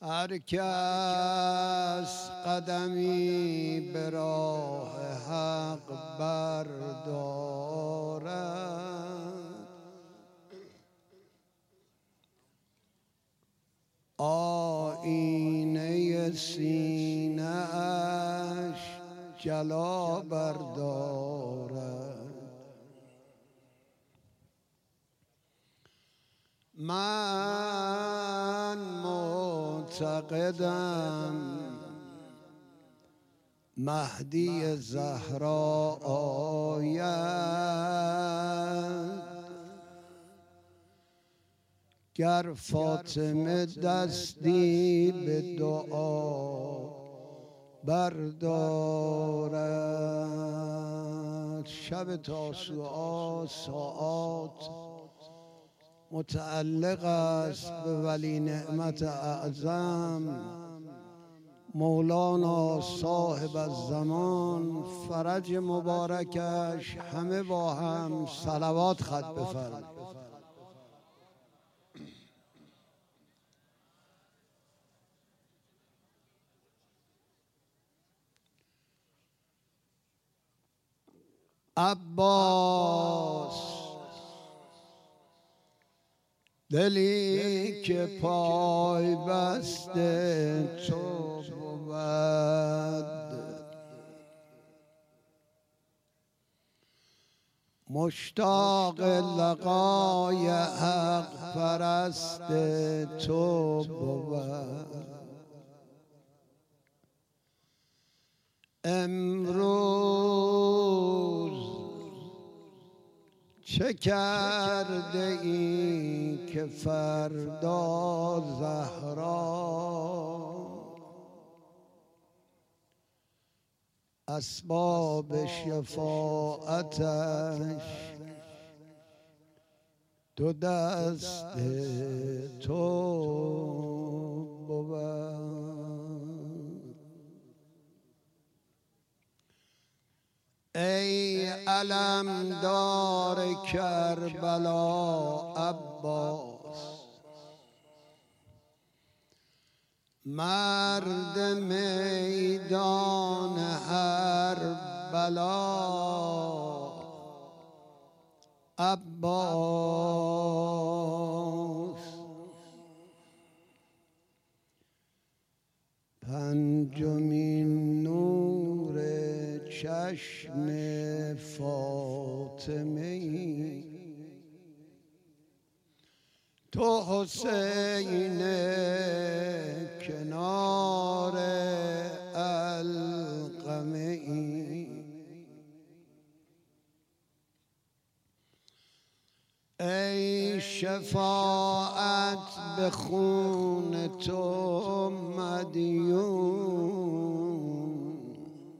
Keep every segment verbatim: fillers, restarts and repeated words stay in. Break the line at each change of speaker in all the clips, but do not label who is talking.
هر کس قدمی به راه حق بردارد، آیینه سینه اش جلا بردارد. من معتقدم مهدی زهرا آید، گر فاطمه دستی به دعا بردارد. شب تاسوعا ساعات متعلق است به ولی نعمت اعظم مولانا صاحب الزمان، فرج مبارکش. همه با هم صلوات خط بفرمایید. عباس دلی که پای بسته تو بود، مشتاق لقای حق پرست تو بود. امروز چه کرده ای که فردا زهرا اسباب شفاعتش دو دست تو بود. ای علمدار کربلا عباس، مرد میدان هر بلا عباس. پنجمین نور چشم فاطمه تو حسین کنار القمه ای شفاعت به خون تو مدیون،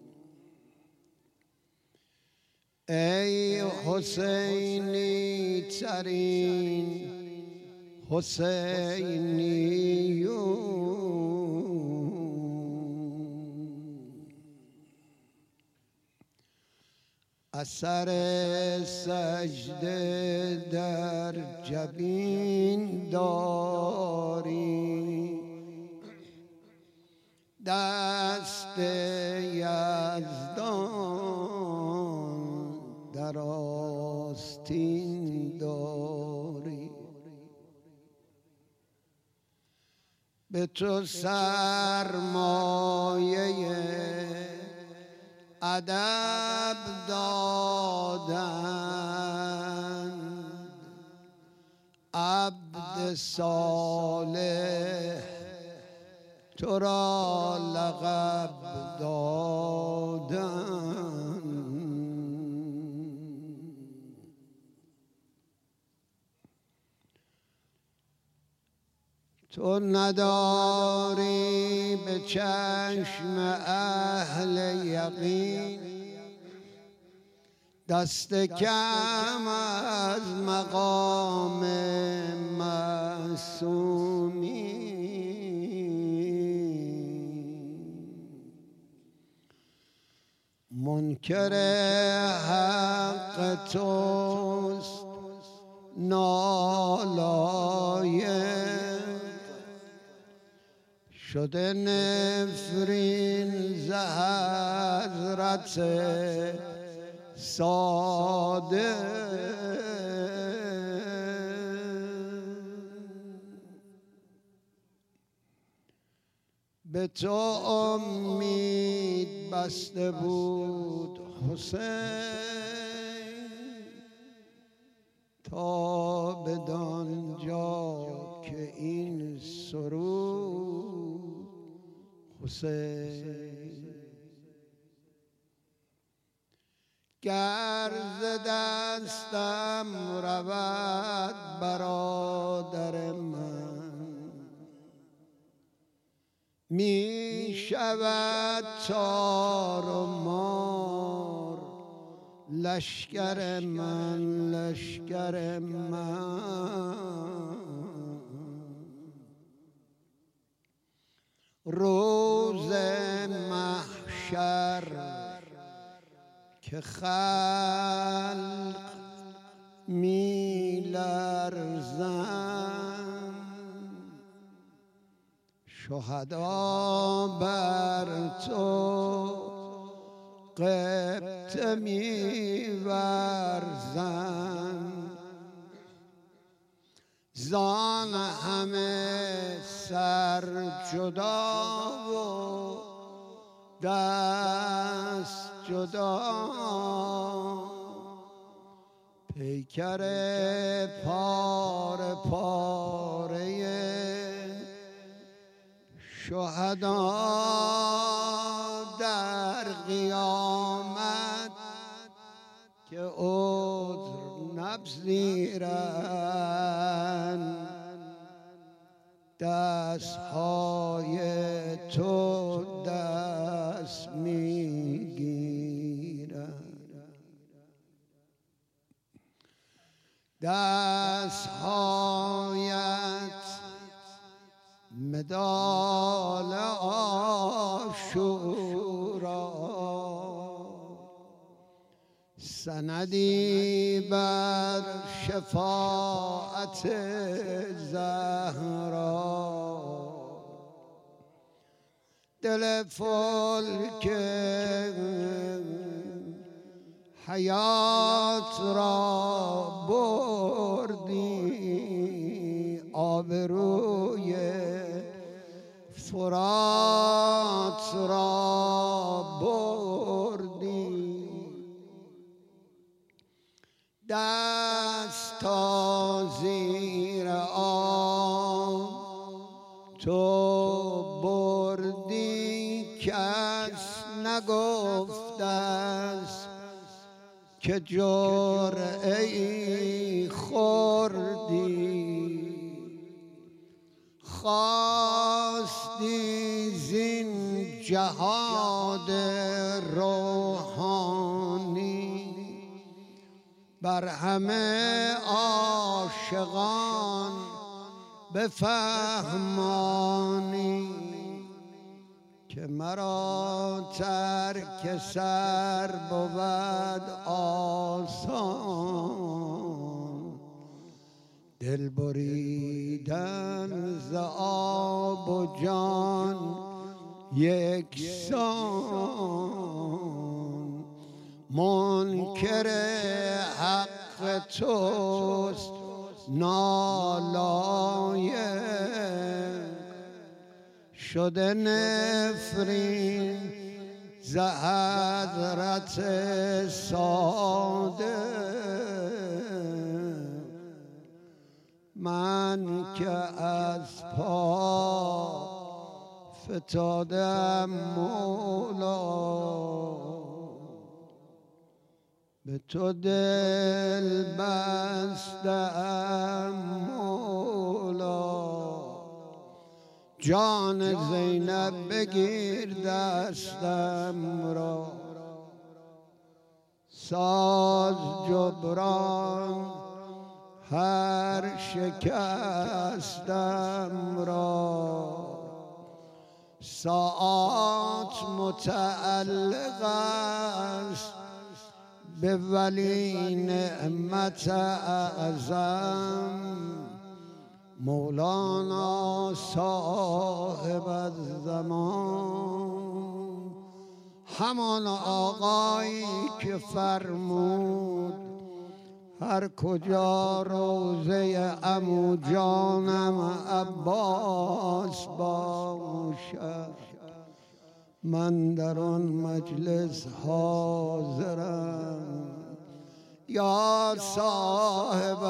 ای حسینی ترین حسینیون. اثر سجده در جبین داری، دست یزدان در آستین داری. به تو سرمایه ادب دادند، عبد صالح تو را لقب دادند. تو نداری به چشم اهل یقین دست کم از مقام معصومی. منکر حق توست نالایق، شده نفرین ز حضرت صادق. به تو امید بسته بود حسین تا بدانجا که این سرود حسین گر ز دستم رود برادر من می شود تار و مار لشکر من لشکر من. روز محشر که خلق می لرزند شهدا بر تو غبطه می ورزند زان همه سر جدا و دست جدا پیکر پاره پاره شهدا در قیامت که عذر نپذیرند دستهای تو دست میگیرند دستهایت مدال عاشورا سندی بر شفاعت زهرا دل فلک حیات را بردی آبروی فرات را بردی دست تا زیر آب تو بردی کس نگفته است که جرعه‌ای خوردی خواستی زین جهاد روحانی بر همه عاشقان بفهمانی که مرا ترک سر بود آسان دل بریدن ز آب و جان یکسان منکر حق توست نالایق شده نفرین ز حضرت صادق. من که از پا فتادم مولا به تو دل بستم مولا جان زینب بگیر دستم را ساز جبران هر شکستم را ساعات متعلق است به ولی نعمت اعظم مولانا صاحب الزمان، همان آقایی که فرمود هر کجا روضه عمو جانم عباس باشد، من در آن مجلس حاضرم. یا صاحب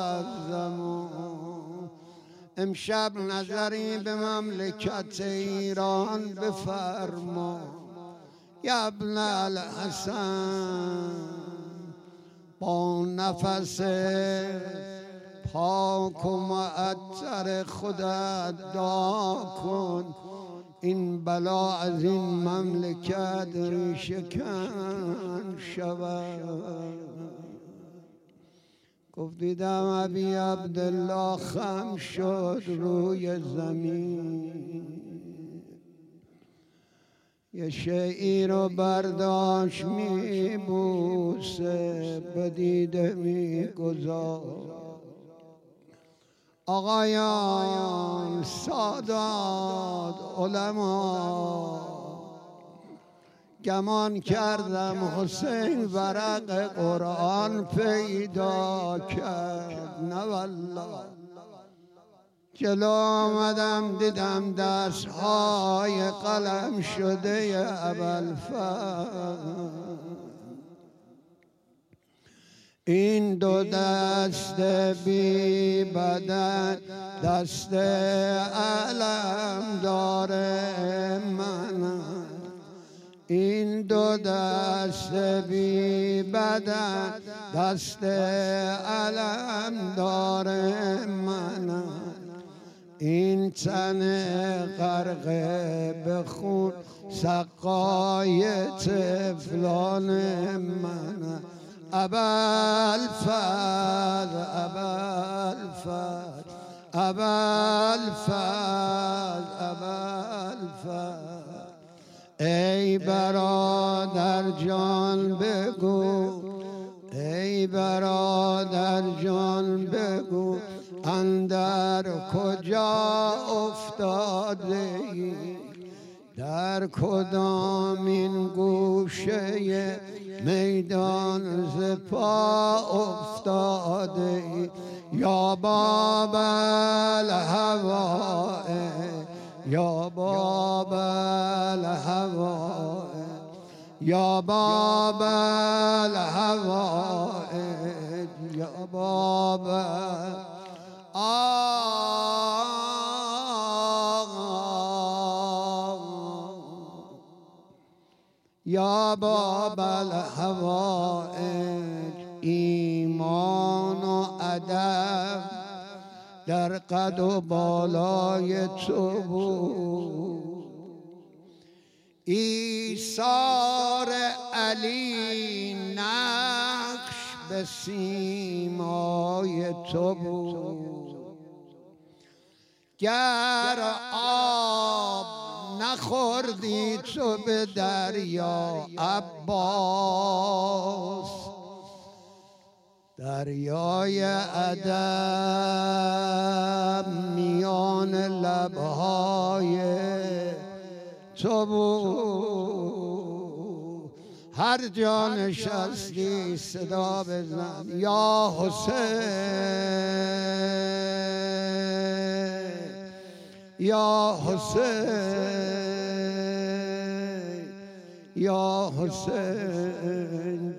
الزمان، امشب نظری به مملکت ایران بفرما. یا ابن الحسن، با نفس پاک و معطر خودت دعا کن این بلا از این مملکت ریشه کن شود. گفت دیدم ابی عبدالله خم شد روی زمین، یه شیعی رو برداشت میبوسه به دیده میگذار. آقایان، سادات، علما، گمان کردم حسین ورق قرآن پیدا کرد، نه والله. جلو آمدم دیدم دستهای قلم شده ابوالفضل. این دو دست بی بدن دست علم داره من، این دو دست بی بدن دست علم داره من، این تن غرقه به خون سقای طفلان من. ابوالفضل، ابوالفضل، ابوالفضل، ابوالفضل، ای برادر جان بگو، ای برادر جان بگو اندر کجا افتاده ای، در کدام این گوشه میدان ز پا افتاده ای. یا باب الهوای، یا باب الهوای، یا باب الهوای، یا باب یا باب الحوائج. ایمان و ادب در قد و بالای تو بود، ایثار علی نقش به سیمای تو بود. گر آب نخوردی تو به دریا عباس، دریای ادب میان لبهای تو بود. هر جا نشستی صدا بزن یا حسین، یا حسین، یا حسین.